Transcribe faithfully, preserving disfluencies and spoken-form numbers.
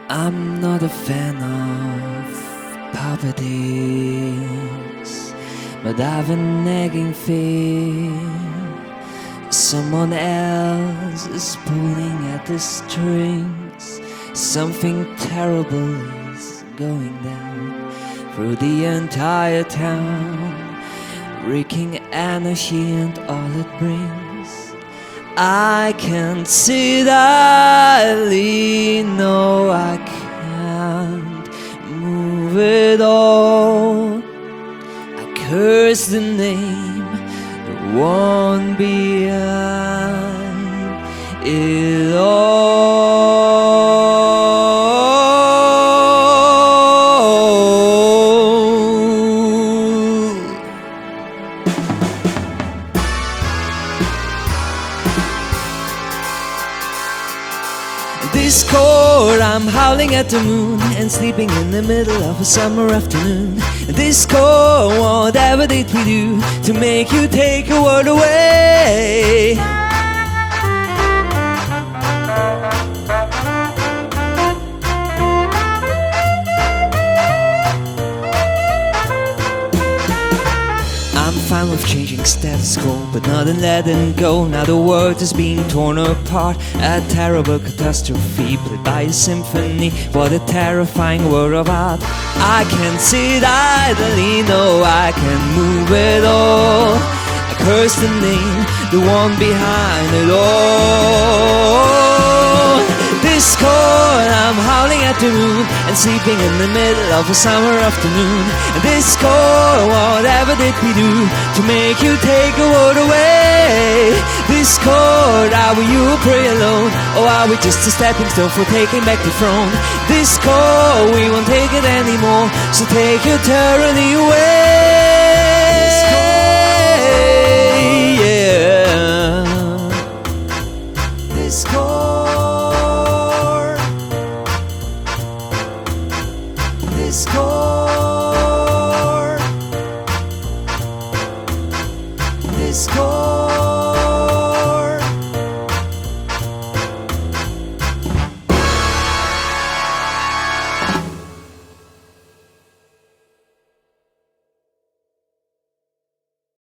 I'm not a fan of poverty, but I've a nagging fear someone else is pulling at the strings. Something terrible is going down through the entire town, wreaking anarchy and all it brings. I can't sit idly, no, I can't move at all. I curse the name, the one behind it all. This chord, I'm howling at the moon and sleeping in the middle of a summer afternoon. This chord, whatever did we do to make you take a word away? I'm fine with changing status quo, but not in letting go. Now the world is being torn apart, a terrible catastrophe played by a symphony. What a terrifying world of art. I can't sit idly, no, I can't move at all. I curse the name, the one behind it all. This chord, I'm howling at the moon and sleeping in the middle of a summer afternoon. And this chord, whatever did we do to make you take a word away? This chord, are we you pray alone, or are we just a stepping stone for taking back the throne? This chord, we won't take it anymore, so take your tyranny away. This chord, yeah. This chord. This chord, this chord.